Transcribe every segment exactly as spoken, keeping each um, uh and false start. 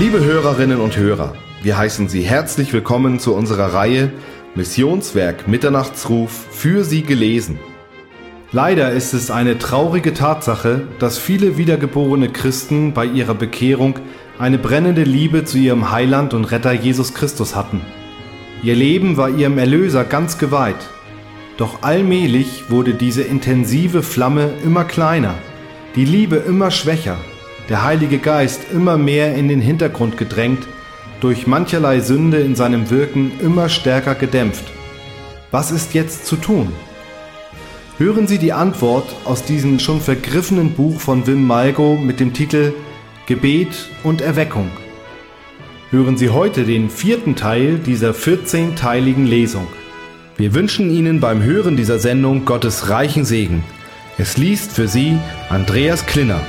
Liebe Hörerinnen und Hörer, wir heißen Sie herzlich willkommen zu unserer Reihe Missionswerk Mitternachtsruf für Sie gelesen. Leider ist es eine traurige Tatsache, dass viele wiedergeborene Christen bei ihrer Bekehrung eine brennende Liebe zu ihrem Heiland und Retter Jesus Christus hatten. Ihr Leben war ihrem Erlöser ganz geweiht. Doch allmählich wurde diese intensive Flamme immer kleiner, die Liebe immer schwächer, der Heilige Geist immer mehr in den Hintergrund gedrängt, durch mancherlei Sünde in seinem Wirken immer stärker gedämpft. Was ist jetzt zu tun? Hören Sie die Antwort aus diesem schon vergriffenen Buch von Wim Malgo mit dem Titel Gebet und Erweckung. Hören Sie heute den vierten Teil dieser vierzehnteiligen Lesung. Wir wünschen Ihnen beim Hören dieser Sendung Gottes reichen Segen. Es liest für Sie Andreas Klinner.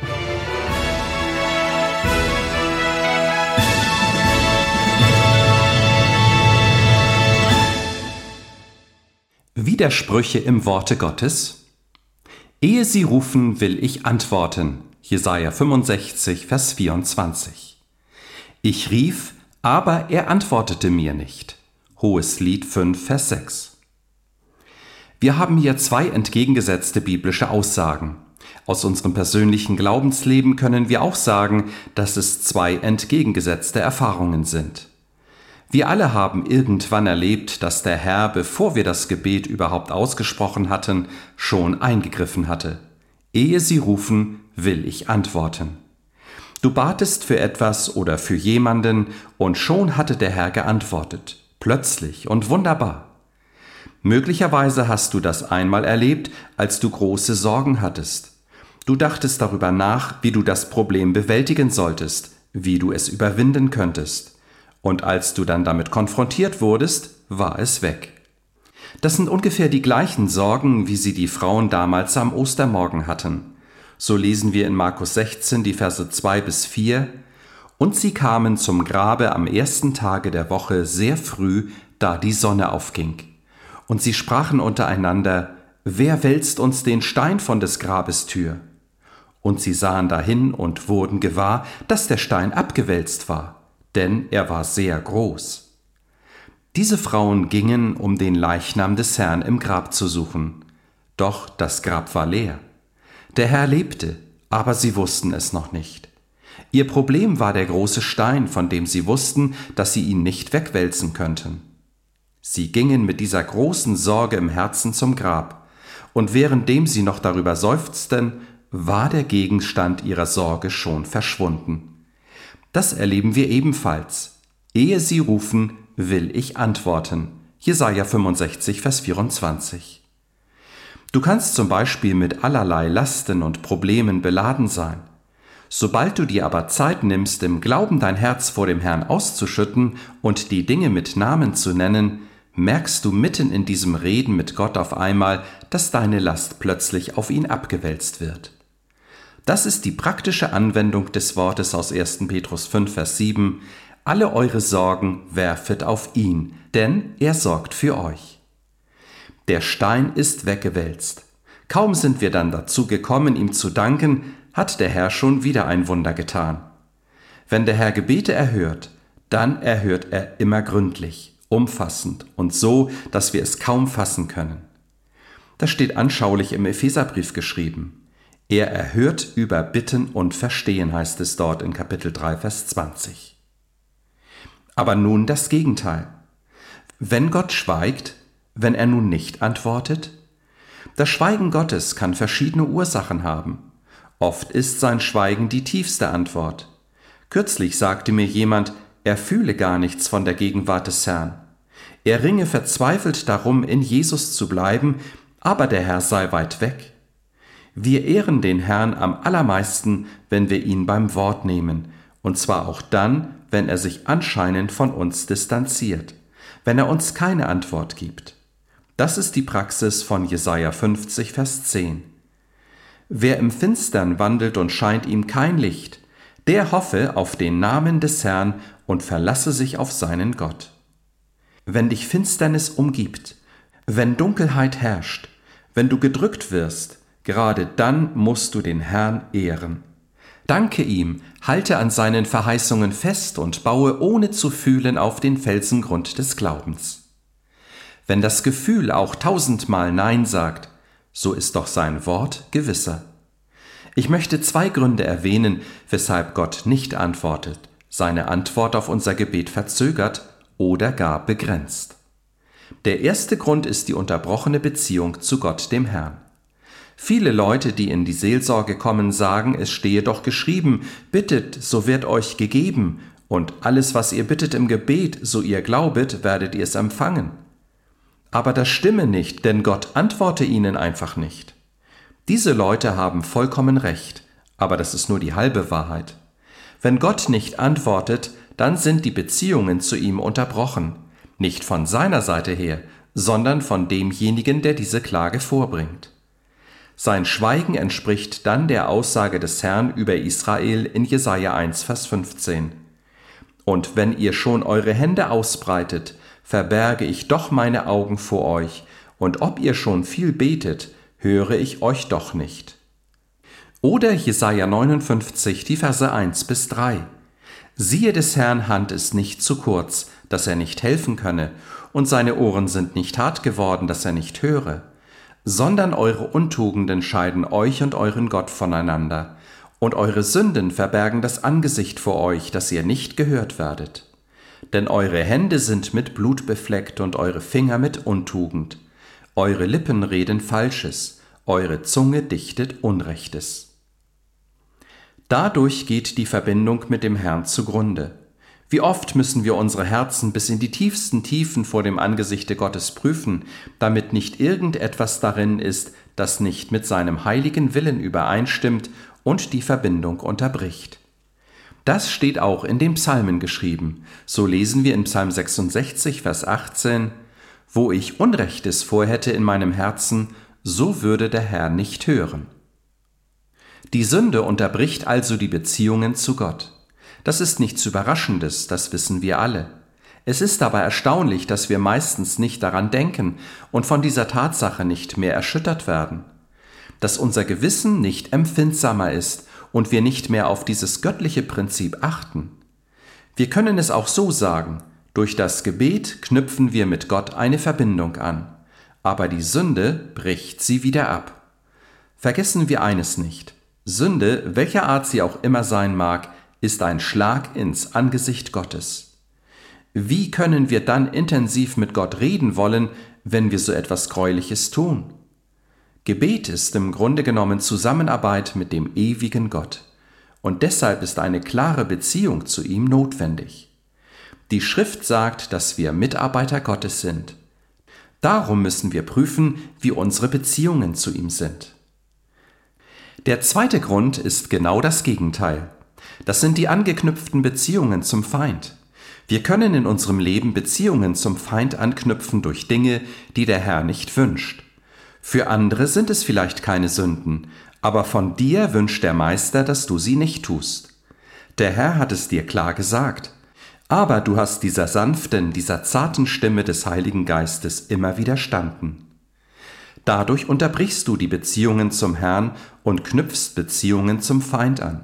Widersprüche im Worte Gottes. Ehe sie rufen, will ich antworten. Jesaja fünfundsechzig, Vers vierundzwanzig. Ich rief, aber er antwortete mir nicht. Hoheslied fünf, Vers sechs. Wir haben hier zwei entgegengesetzte biblische Aussagen. Aus unserem persönlichen Glaubensleben können wir auch sagen, dass es zwei entgegengesetzte Erfahrungen sind. Wir alle haben irgendwann erlebt, dass der Herr, bevor wir das Gebet überhaupt ausgesprochen hatten, schon eingegriffen hatte. Ehe sie rufen, will ich antworten. Du batest für etwas oder für jemanden und schon hatte der Herr geantwortet. Plötzlich und wunderbar. Möglicherweise hast du das einmal erlebt, als du große Sorgen hattest. Du dachtest darüber nach, wie du das Problem bewältigen solltest, wie du es überwinden könntest. Und als du dann damit konfrontiert wurdest, war es weg. Das sind ungefähr die gleichen Sorgen, wie sie die Frauen damals am Ostermorgen hatten. So lesen wir in Markus sechzehn die Verse zwei bis vier. Und sie kamen zum Grabe am ersten Tage der Woche sehr früh, da die Sonne aufging. Und sie sprachen untereinander, wer wälzt uns den Stein von des Grabes Tür? Und sie sahen dahin und wurden gewahr, dass der Stein abgewälzt war, denn er war sehr groß. Diese Frauen gingen, um den Leichnam des Herrn im Grab zu suchen. Doch das Grab war leer. Der Herr lebte, aber sie wussten es noch nicht. Ihr Problem war der große Stein, von dem sie wussten, dass sie ihn nicht wegwälzen könnten. Sie gingen mit dieser großen Sorge im Herzen zum Grab, und währenddem sie noch darüber seufzten, war der Gegenstand ihrer Sorge schon verschwunden. Das erleben wir ebenfalls. Ehe sie rufen, will ich antworten. Jesaja fünfundsechzig, Vers vierundzwanzig. Du kannst zum Beispiel mit allerlei Lasten und Problemen beladen sein. Sobald du dir aber Zeit nimmst, im Glauben dein Herz vor dem Herrn auszuschütten und die Dinge mit Namen zu nennen, merkst du mitten in diesem Reden mit Gott auf einmal, dass deine Last plötzlich auf ihn abgewälzt wird. Das ist die praktische Anwendung des Wortes aus ersten Petrus fünf, Vers sieben. Alle eure Sorgen werfet auf ihn, denn er sorgt für euch. Der Stein ist weggewälzt. Kaum sind wir dann dazu gekommen, ihm zu danken, hat der Herr schon wieder ein Wunder getan. Wenn der Herr Gebete erhört, dann erhört er immer gründlich, umfassend und so, dass wir es kaum fassen können. Das steht anschaulich im Epheserbrief geschrieben. Er erhört über Bitten und Verstehen, heißt es dort in Kapitel drei, Vers zwanzig. Aber nun das Gegenteil. Wenn Gott schweigt, wenn er nun nicht antwortet? Das Schweigen Gottes kann verschiedene Ursachen haben. Oft ist sein Schweigen die tiefste Antwort. Kürzlich sagte mir jemand, er fühle gar nichts von der Gegenwart des Herrn. Er ringe verzweifelt darum, in Jesus zu bleiben, aber der Herr sei weit weg. Wir ehren den Herrn am allermeisten, wenn wir ihn beim Wort nehmen, und zwar auch dann, wenn er sich anscheinend von uns distanziert, wenn er uns keine Antwort gibt. Das ist die Praxis von Jesaja fünfzig, Vers zehn. Wer im Finstern wandelt und scheint ihm kein Licht, der hoffe auf den Namen des Herrn und verlasse sich auf seinen Gott. Wenn dich Finsternis umgibt, wenn Dunkelheit herrscht, wenn du gedrückt wirst, gerade dann musst du den Herrn ehren. Danke ihm, halte an seinen Verheißungen fest und baue ohne zu fühlen auf den Felsengrund des Glaubens. Wenn das Gefühl auch tausendmal Nein sagt, so ist doch sein Wort gewisser. Ich möchte zwei Gründe erwähnen, weshalb Gott nicht antwortet, seine Antwort auf unser Gebet verzögert oder gar begrenzt. Der erste Grund ist die unterbrochene Beziehung zu Gott, dem Herrn. Viele Leute, die in die Seelsorge kommen, sagen, es stehe doch geschrieben, bittet, so wird euch gegeben, und alles, was ihr bittet im Gebet, so ihr glaubet, werdet ihr es empfangen. Aber das stimme nicht, denn Gott antworte ihnen einfach nicht. Diese Leute haben vollkommen recht, aber das ist nur die halbe Wahrheit. Wenn Gott nicht antwortet, dann sind die Beziehungen zu ihm unterbrochen, nicht von seiner Seite her, sondern von demjenigen, der diese Klage vorbringt. Sein Schweigen entspricht dann der Aussage des Herrn über Israel in Jesaja eins, Vers fünfzehn. Und wenn ihr schon eure Hände ausbreitet, verberge ich doch meine Augen vor euch, und ob ihr schon viel betet, höre ich euch doch nicht. Oder Jesaja neunundfünfzig, die Verse eins bis drei. Siehe, des Herrn Hand ist nicht zu kurz, dass er nicht helfen könne, und seine Ohren sind nicht hart geworden, dass er nicht höre. Sondern eure Untugenden scheiden euch und euren Gott voneinander, und eure Sünden verbergen das Angesicht vor euch, dass ihr nicht gehört werdet. Denn eure Hände sind mit Blut befleckt und eure Finger mit Untugend. Eure Lippen reden Falsches, eure Zunge dichtet Unrechtes. Dadurch geht die Verbindung mit dem Herrn zugrunde. Wie oft müssen wir unsere Herzen bis in die tiefsten Tiefen vor dem Angesichte Gottes prüfen, damit nicht irgendetwas darin ist, das nicht mit seinem heiligen Willen übereinstimmt und die Verbindung unterbricht. Das steht auch in den Psalmen geschrieben. So lesen wir in Psalm sechsundsechzig, Vers achtzehn, »Wo ich Unrechtes vorhätte in meinem Herzen, so würde der Herr nicht hören.« Die Sünde unterbricht also die Beziehungen zu Gott. Das ist nichts Überraschendes, das wissen wir alle. Es ist aber erstaunlich, dass wir meistens nicht daran denken und von dieser Tatsache nicht mehr erschüttert werden. Dass unser Gewissen nicht empfindsamer ist und wir nicht mehr auf dieses göttliche Prinzip achten. Wir können es auch so sagen, durch das Gebet knüpfen wir mit Gott eine Verbindung an, aber die Sünde bricht sie wieder ab. Vergessen wir eines nicht: Sünde, welcher Art sie auch immer sein mag, ist ein Schlag ins Angesicht Gottes. Wie können wir dann intensiv mit Gott reden wollen, wenn wir so etwas Gräuliches tun? Gebet ist im Grunde genommen Zusammenarbeit mit dem ewigen Gott. Und deshalb ist eine klare Beziehung zu ihm notwendig. Die Schrift sagt, dass wir Mitarbeiter Gottes sind. Darum müssen wir prüfen, wie unsere Beziehungen zu ihm sind. Der zweite Grund ist genau das Gegenteil. Das sind die angeknüpften Beziehungen zum Feind. Wir können in unserem Leben Beziehungen zum Feind anknüpfen durch Dinge, die der Herr nicht wünscht. Für andere sind es vielleicht keine Sünden, aber von dir wünscht der Meister, dass du sie nicht tust. Der Herr hat es dir klar gesagt, aber du hast dieser sanften, dieser zarten Stimme des Heiligen Geistes immer widerstanden. Dadurch unterbrichst du die Beziehungen zum Herrn und knüpfst Beziehungen zum Feind an.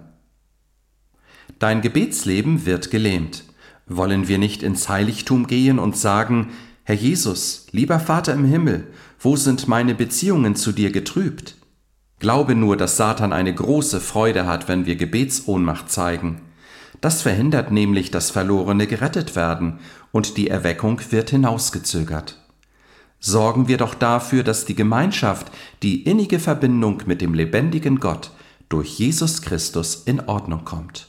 Dein Gebetsleben wird gelähmt. Wollen wir nicht ins Heiligtum gehen und sagen: Herr Jesus, lieber Vater im Himmel, wo sind meine Beziehungen zu dir getrübt? Glaube nur, dass Satan eine große Freude hat, wenn wir Gebetsohnmacht zeigen. Das verhindert nämlich, dass Verlorene gerettet werden, und die Erweckung wird hinausgezögert. Sorgen wir doch dafür, dass die Gemeinschaft, die innige Verbindung mit dem lebendigen Gott durch Jesus Christus in Ordnung kommt.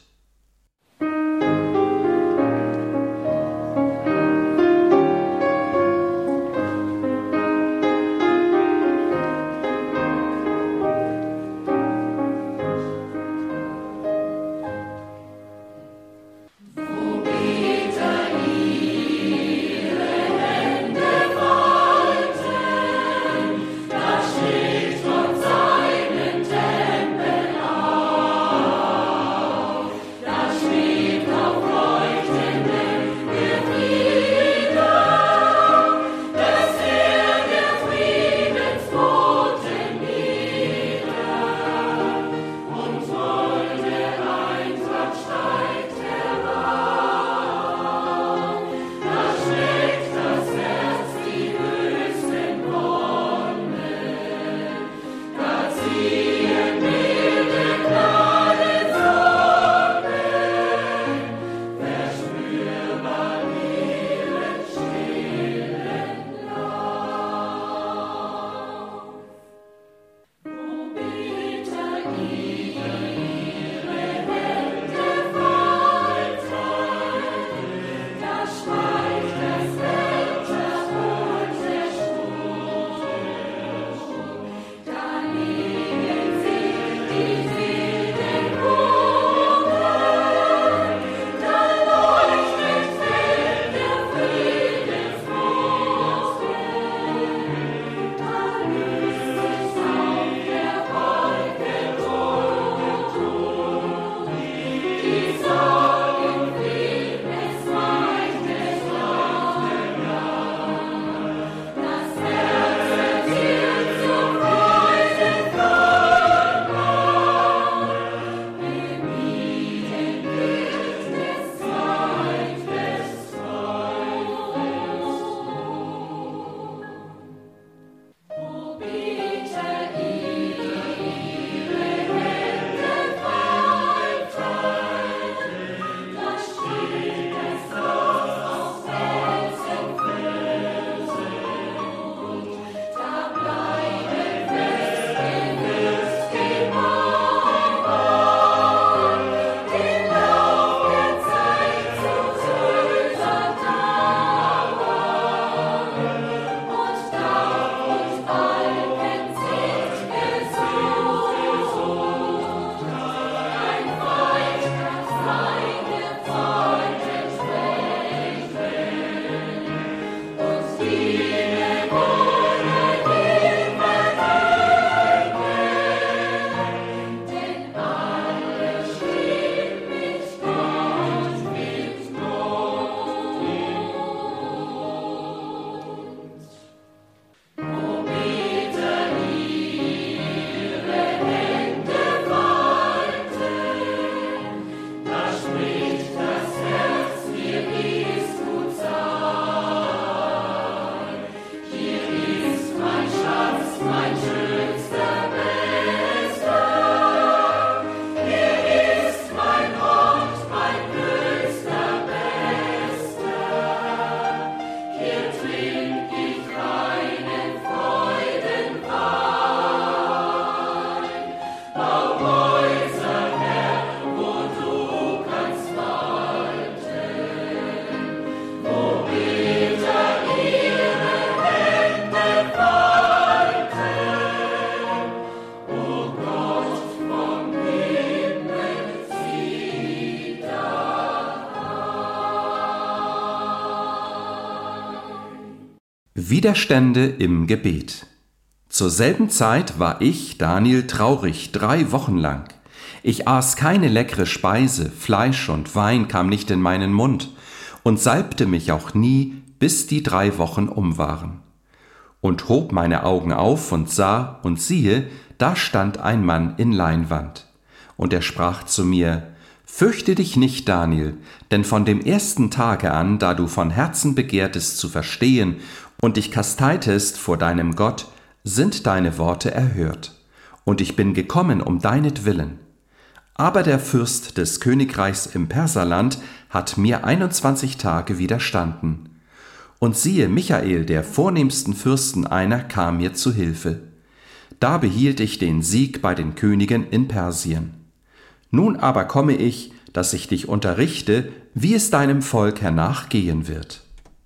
Widerstände im Gebet. Zur selben Zeit war ich, Daniel, traurig drei Wochen lang. Ich aß keine leckere Speise, Fleisch und Wein kam nicht in meinen Mund und salbte mich auch nie, bis die drei Wochen um waren. Und hob meine Augen auf und sah, und siehe, da stand ein Mann in Leinwand. Und er sprach zu mir: Fürchte dich nicht, Daniel, denn von dem ersten Tage an, da du von Herzen begehrtest zu verstehen und dich kasteitest vor deinem Gott, sind deine Worte erhört. Und ich bin gekommen um deinetwillen. Aber der Fürst des Königreichs im Perserland hat mir einundzwanzig Tage widerstanden. Und siehe, Michael, der vornehmsten Fürsten einer, kam mir zu Hilfe. Da behielt ich den Sieg bei den Königen in Persien. Nun aber komme ich, dass ich dich unterrichte, wie es deinem Volk hernach gehen wird.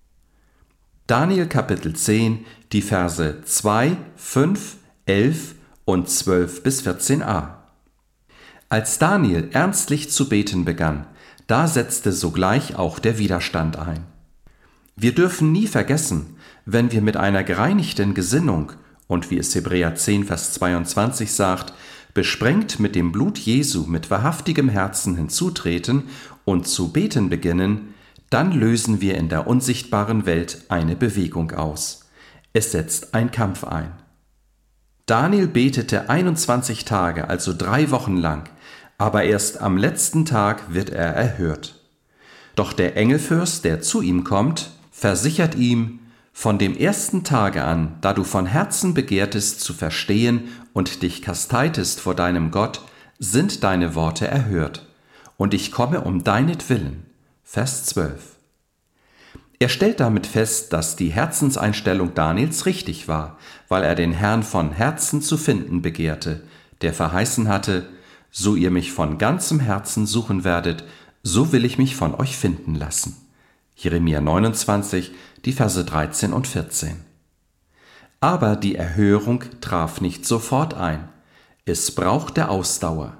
Daniel Kapitel zehn, die Verse zwei, fünf, elf und zwölf bis vierzehn a. Als Daniel ernstlich zu beten begann, da setzte sogleich auch der Widerstand ein. Wir dürfen nie vergessen, wenn wir mit einer gereinigten Gesinnung und wie es Hebräer zehn, Vers zweiundzwanzig sagt, besprengt mit dem Blut Jesu mit wahrhaftigem Herzen hinzutreten und zu beten beginnen, dann lösen wir in der unsichtbaren Welt eine Bewegung aus. Es setzt ein Kampf ein. Daniel betete einundzwanzig Tage, also drei Wochen lang, aber erst am letzten Tag wird er erhört. Doch der Engelfürst, der zu ihm kommt, versichert ihm: Von dem ersten Tage an, da du von Herzen begehrtest zu verstehen und dich kasteitest vor deinem Gott, sind deine Worte erhört, und ich komme um deinetwillen. Vers zwölf. Er stellt damit fest, dass die Herzenseinstellung Daniels richtig war, weil er den Herrn von Herzen zu finden begehrte, der verheißen hatte: So ihr mich von ganzem Herzen suchen werdet, so will ich mich von euch finden lassen. Jeremia neunundzwanzig, die Verse dreizehn und vierzehn. Aber die Erhörung traf nicht sofort ein. Es brauchte Ausdauer.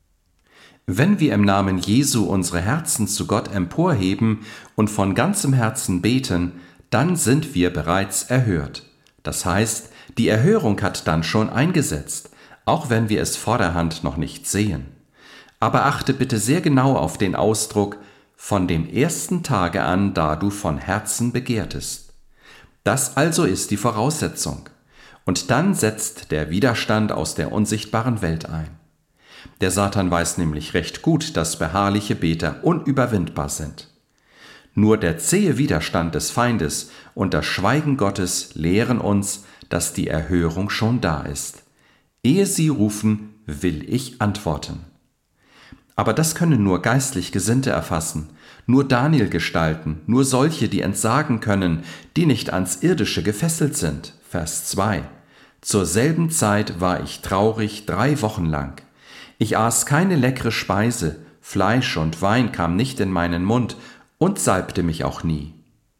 Wenn wir im Namen Jesu unsere Herzen zu Gott emporheben und von ganzem Herzen beten, dann sind wir bereits erhört. Das heißt, die Erhörung hat dann schon eingesetzt, auch wenn wir es vorderhand noch nicht sehen. Aber achte bitte sehr genau auf den Ausdruck: Von dem ersten Tage an, da du von Herzen begehrtest. Das also ist die Voraussetzung. Und dann setzt der Widerstand aus der unsichtbaren Welt ein. Der Satan weiß nämlich recht gut, dass beharrliche Beter unüberwindbar sind. Nur der zähe Widerstand des Feindes und das Schweigen Gottes lehren uns, dass die Erhörung schon da ist. Ehe sie rufen, will ich antworten. Aber das können nur geistlich Gesinnte erfassen, nur Daniel gestalten, nur solche, die entsagen können, die nicht ans Irdische gefesselt sind. Vers zwei. Zur selben Zeit war ich traurig drei Wochen lang. Ich aß keine leckere Speise, Fleisch und Wein kam nicht in meinen Mund und salbte mich auch nie.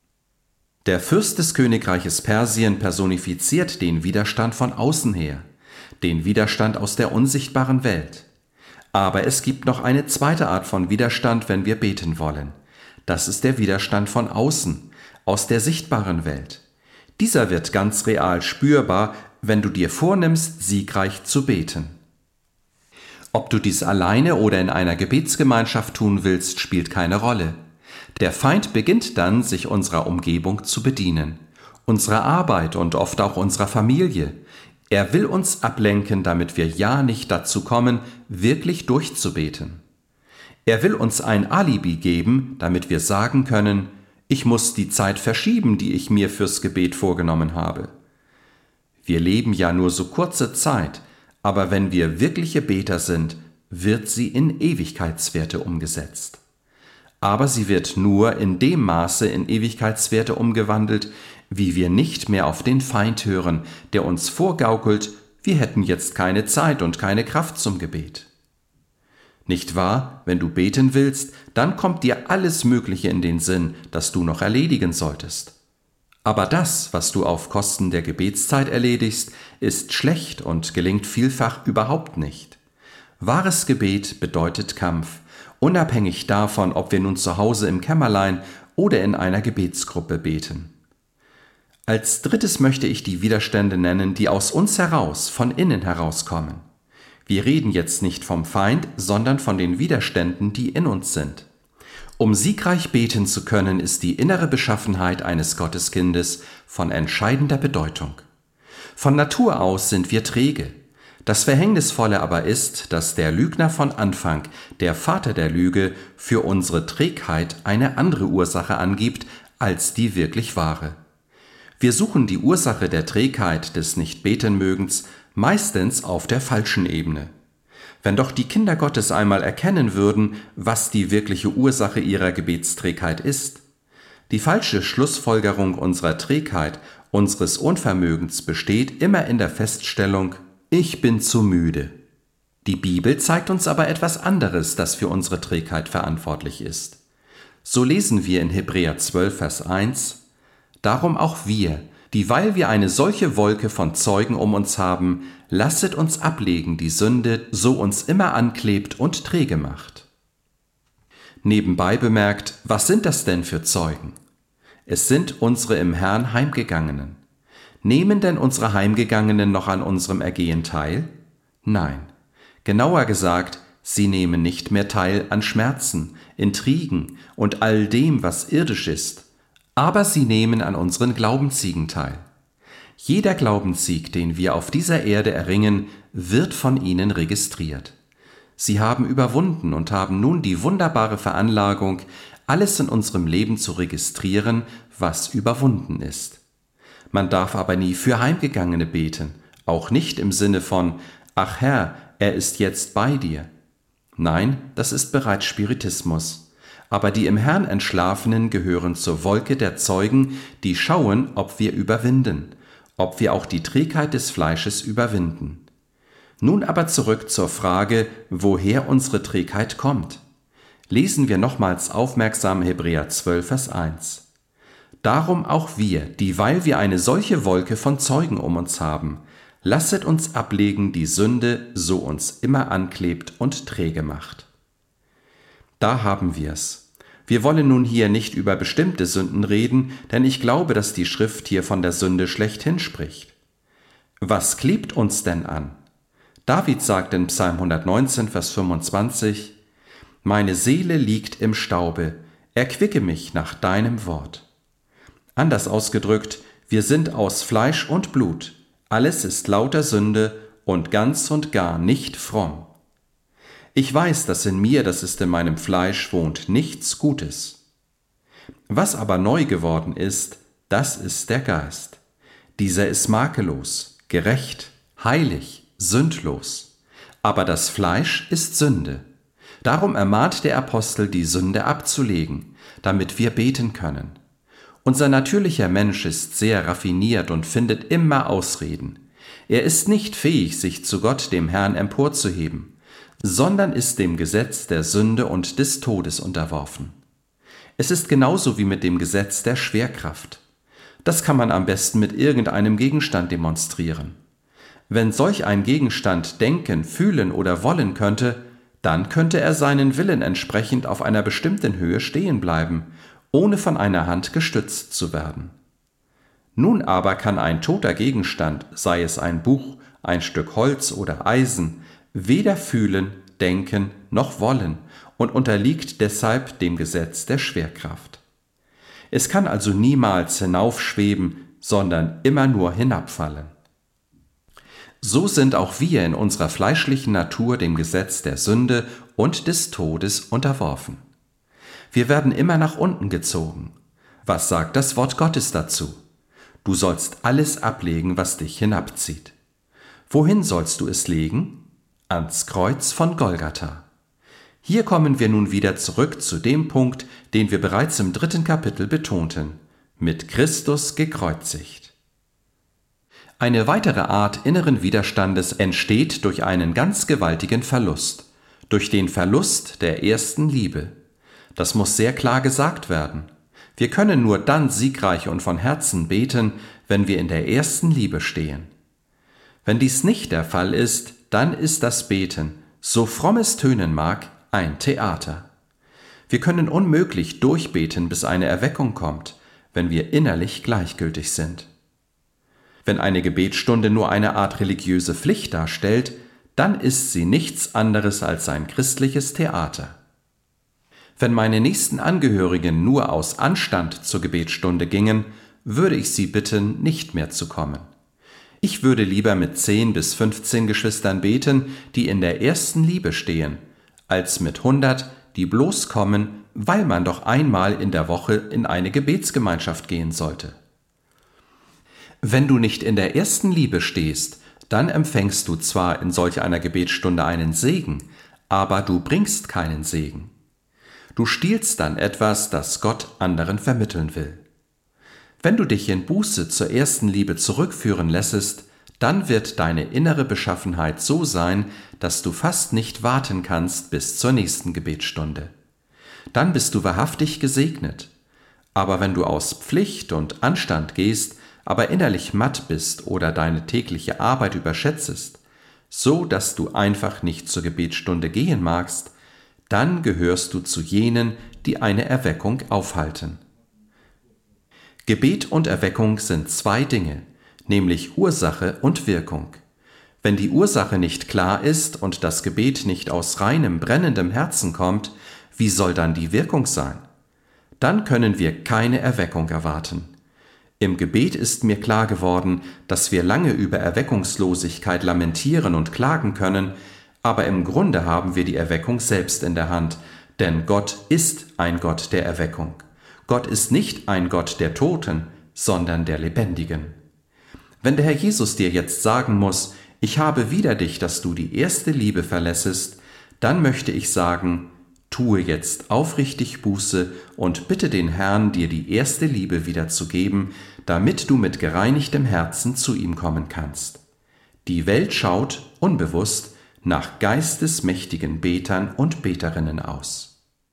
Der Fürst des Königreiches Persien personifiziert den Widerstand von außen her, den Widerstand aus der unsichtbaren Welt. Aber es gibt noch eine zweite Art von Widerstand, wenn wir beten wollen. Das ist der Widerstand von außen, aus der sichtbaren Welt. Dieser wird ganz real spürbar, wenn du dir vornimmst, siegreich zu beten. Ob du dies alleine oder in einer Gebetsgemeinschaft tun willst, spielt keine Rolle. Der Feind beginnt dann, sich unserer Umgebung zu bedienen, unserer Arbeit und oft auch unserer Familie. Er will uns ablenken, damit wir ja nicht dazu kommen, wirklich durchzubeten. Er will uns ein Alibi geben, damit wir sagen können: Ich muss die Zeit verschieben, die ich mir fürs Gebet vorgenommen habe. Wir leben ja nur so kurze Zeit, aber wenn wir wirkliche Beter sind, wird sie in Ewigkeitswerte umgesetzt. Aber sie wird nur in dem Maße in Ewigkeitswerte umgewandelt, wie wir nicht mehr auf den Feind hören, der uns vorgaukelt, wir hätten jetzt keine Zeit und keine Kraft zum Gebet. Nicht wahr, wenn du beten willst, dann kommt dir alles Mögliche in den Sinn, das du noch erledigen solltest. Aber das, was du auf Kosten der Gebetszeit erledigst, ist schlecht und gelingt vielfach überhaupt nicht. Wahres Gebet bedeutet Kampf, unabhängig davon, ob wir nun zu Hause im Kämmerlein oder in einer Gebetsgruppe beten. Als drittes möchte ich die Widerstände nennen, die aus uns heraus, von innen herauskommen. Wir reden jetzt nicht vom Feind, sondern von den Widerständen, die in uns sind. Um siegreich beten zu können, ist die innere Beschaffenheit eines Gotteskindes von entscheidender Bedeutung. Von Natur aus sind wir träge. Das Verhängnisvolle aber ist, dass der Lügner von Anfang, der Vater der Lüge, für unsere Trägheit eine andere Ursache angibt als die wirklich wahre. Wir suchen die Ursache der Trägheit des Nichtbetenmögens meistens auf der falschen Ebene. Wenn doch die Kinder Gottes einmal erkennen würden, was die wirkliche Ursache ihrer Gebetsträgheit ist. Die falsche Schlussfolgerung unserer Trägheit, unseres Unvermögens besteht immer in der Feststellung: Ich bin zu müde. Die Bibel zeigt uns aber etwas anderes, das für unsere Trägheit verantwortlich ist. So lesen wir in Hebräer zwölf, Vers eins: Darum auch wir, dieweil wir eine solche Wolke von Zeugen um uns haben, lasset uns ablegen die Sünde, so uns immer anklebt und träge macht. Nebenbei bemerkt, was sind das denn für Zeugen? Es sind unsere im Herrn Heimgegangenen. Nehmen denn unsere Heimgegangenen noch an unserem Ergehen teil? Nein. Genauer gesagt, sie nehmen nicht mehr teil an Schmerzen, Intrigen und all dem, was irdisch ist, aber sie nehmen an unseren Glaubenssiegen teil. Jeder Glaubenssieg, den wir auf dieser Erde erringen, wird von ihnen registriert. Sie haben überwunden und haben nun die wunderbare Veranlagung, alles in unserem Leben zu registrieren, was überwunden ist. Man darf aber nie für Heimgegangene beten, auch nicht im Sinne von: Ach Herr, er ist jetzt bei dir. Nein, das ist bereits Spiritismus. Aber die im Herrn Entschlafenen gehören zur Wolke der Zeugen, die schauen, ob wir überwinden, ob wir auch die Trägheit des Fleisches überwinden. Nun aber zurück zur Frage, woher unsere Trägheit kommt. Lesen wir nochmals aufmerksam Hebräer zwölf, Vers eins. Darum auch wir, dieweil wir eine solche Wolke von Zeugen um uns haben, lasset uns ablegen die Sünde, so uns immer anklebt und träge macht. Da haben wir's. Wir wollen nun hier nicht über bestimmte Sünden reden, denn ich glaube, dass die Schrift hier von der Sünde schlechthin spricht. Was klebt uns denn an? David sagt in Psalm hundertneunzehn, Vers fünfundzwanzig: Meine Seele liegt im Staube, erquicke mich nach deinem Wort. Anders ausgedrückt, wir sind aus Fleisch und Blut, alles ist lauter Sünde und ganz und gar nicht fromm. Ich weiß, dass in mir, das ist in meinem Fleisch, wohnt nichts Gutes. Was aber neu geworden ist, das ist der Geist. Dieser ist makellos, gerecht, heilig, sündlos. Aber das Fleisch ist Sünde. Darum ermahnt der Apostel, die Sünde abzulegen, damit wir beten können. Unser natürlicher Mensch ist sehr raffiniert und findet immer Ausreden. Er ist nicht fähig, sich zu Gott, dem Herrn, emporzuheben, sondern ist dem Gesetz der Sünde und des Todes unterworfen. Es ist genauso wie mit dem Gesetz der Schwerkraft. Das kann man am besten mit irgendeinem Gegenstand demonstrieren. Wenn solch ein Gegenstand denken, fühlen oder wollen könnte, dann könnte er seinen Willen entsprechend auf einer bestimmten Höhe stehen bleiben, ohne von einer Hand gestützt zu werden. Nun aber kann ein toter Gegenstand, sei es ein Buch, ein Stück Holz oder Eisen, weder fühlen, denken noch wollen und unterliegt deshalb dem Gesetz der Schwerkraft. Es kann also niemals hinaufschweben, sondern immer nur hinabfallen. So sind auch wir in unserer fleischlichen Natur dem Gesetz der Sünde und des Todes unterworfen. Wir werden immer nach unten gezogen. Was sagt das Wort Gottes dazu? Du sollst alles ablegen, was dich hinabzieht. Wohin sollst du es legen? Ans Kreuz von Golgatha. Hier kommen wir nun wieder zurück zu dem Punkt, den wir bereits im dritten Kapitel betonten: mit Christus gekreuzigt. Eine weitere Art inneren Widerstandes entsteht durch einen ganz gewaltigen Verlust, durch den Verlust der ersten Liebe. Das muss sehr klar gesagt werden. Wir können nur dann siegreich und von Herzen beten, wenn wir in der ersten Liebe stehen. Wenn dies nicht der Fall ist, dann ist das Beten, so fromm es tönen mag, ein Theater. Wir können unmöglich durchbeten, bis eine Erweckung kommt, wenn wir innerlich gleichgültig sind. Wenn eine Gebetsstunde nur eine Art religiöse Pflicht darstellt, dann ist sie nichts anderes als ein christliches Theater. Wenn meine nächsten Angehörigen nur aus Anstand zur Gebetsstunde gingen, würde ich sie bitten, nicht mehr zu kommen. Ich würde lieber mit zehn bis fünfzehn Geschwistern beten, die in der ersten Liebe stehen, als mit hundert, die bloß kommen, weil man doch einmal in der Woche in eine Gebetsgemeinschaft gehen sollte. Wenn du nicht in der ersten Liebe stehst, dann empfängst du zwar in solch einer Gebetsstunde einen Segen, aber du bringst keinen Segen. Du stiehlst dann etwas, das Gott anderen vermitteln will. Wenn du dich in Buße zur ersten Liebe zurückführen lässest, dann wird deine innere Beschaffenheit so sein, dass du fast nicht warten kannst bis zur nächsten Gebetsstunde. Dann bist du wahrhaftig gesegnet. Aber wenn du aus Pflicht und Anstand gehst, aber innerlich matt bist oder deine tägliche Arbeit überschätzest, so dass du einfach nicht zur Gebetsstunde gehen magst, dann gehörst du zu jenen, die eine Erweckung aufhalten. Gebet und Erweckung sind zwei Dinge, nämlich Ursache und Wirkung. Wenn die Ursache nicht klar ist und das Gebet nicht aus reinem, brennendem Herzen kommt, wie soll dann die Wirkung sein? Dann können wir keine Erweckung erwarten. Im Gebet ist mir klar geworden, dass wir lange über Erweckungslosigkeit lamentieren und klagen können, aber im Grunde haben wir die Erweckung selbst in der Hand, denn Gott ist ein Gott der Erweckung. Gott ist nicht ein Gott der Toten, sondern der Lebendigen. Wenn der Herr Jesus dir jetzt sagen muss, ich habe wider dich, dass du die erste Liebe verlässest, dann möchte ich sagen, tue jetzt aufrichtig Buße und bitte den Herrn, dir die erste Liebe wieder zu geben, damit du mit gereinigtem Herzen zu ihm kommen kannst. Die Welt schaut, unbewusst, nach geistesmächtigen Betern und Beterinnen aus.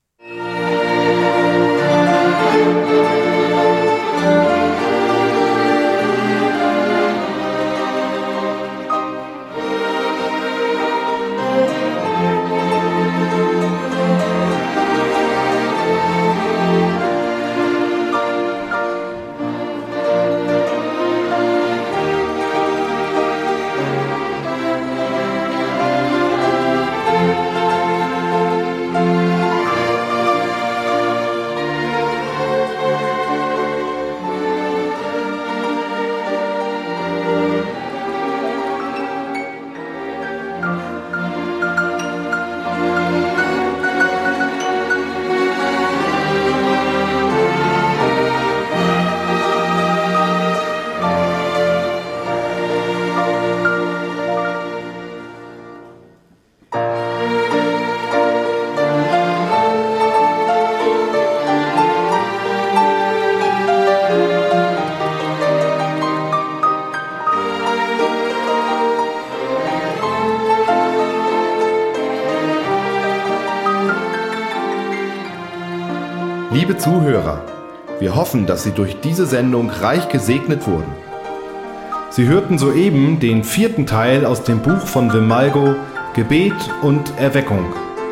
Liebe Zuhörer, wir hoffen, dass Sie durch diese Sendung reich gesegnet wurden. Sie hörten soeben den vierten Teil aus dem Buch von Wim Malgo, Gebet und Erweckung.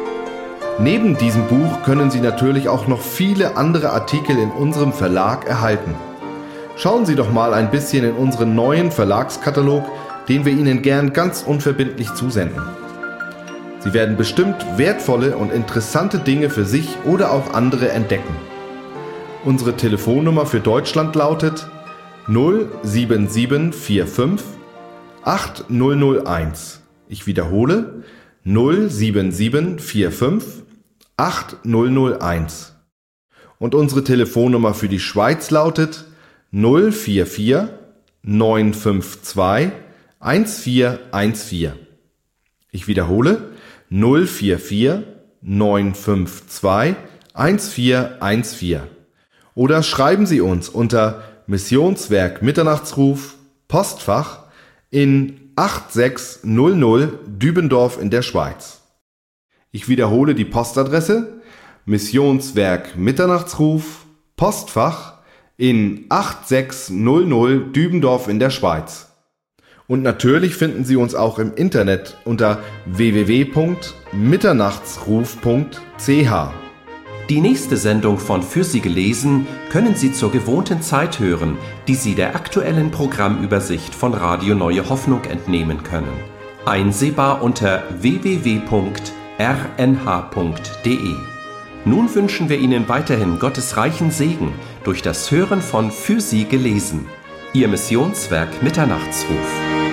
Neben diesem Buch können Sie natürlich auch noch viele andere Artikel in unserem Verlag erhalten. Schauen Sie doch mal ein bisschen in unseren neuen Verlagskatalog, den wir Ihnen gern ganz unverbindlich zusenden. Sie werden bestimmt wertvolle und interessante Dinge für sich oder auch andere entdecken. Unsere Telefonnummer für Deutschland lautet null sieben sieben vier fünf acht null null eins. Ich wiederhole null sieben sieben vier fünf acht null null eins. Und unsere Telefonnummer für die Schweiz lautet null vier vier neun fünf zwei eins vier eins vier. Ich wiederhole null vier vier neun fünf zwei eins vier eins vier. Oder schreiben Sie uns unter Missionswerk Mitternachtsruf, Postfach in acht sechs null null Dübendorf in der Schweiz. Ich wiederhole die Postadresse: Missionswerk Mitternachtsruf, Postfach in acht sechs null null Dübendorf in der Schweiz. Und natürlich finden Sie uns auch im Internet unter w w w punkt mitternachtsruf punkt c h. Die nächste Sendung von Für Sie gelesen können Sie zur gewohnten Zeit hören, die Sie der aktuellen Programmübersicht von Radio Neue Hoffnung entnehmen können. Einsehbar unter w w w punkt r n h punkt d e. Nun wünschen wir Ihnen weiterhin Gottes reichen Segen durch das Hören von Für Sie gelesen. Ihr Missionswerk Mitternachtsruf.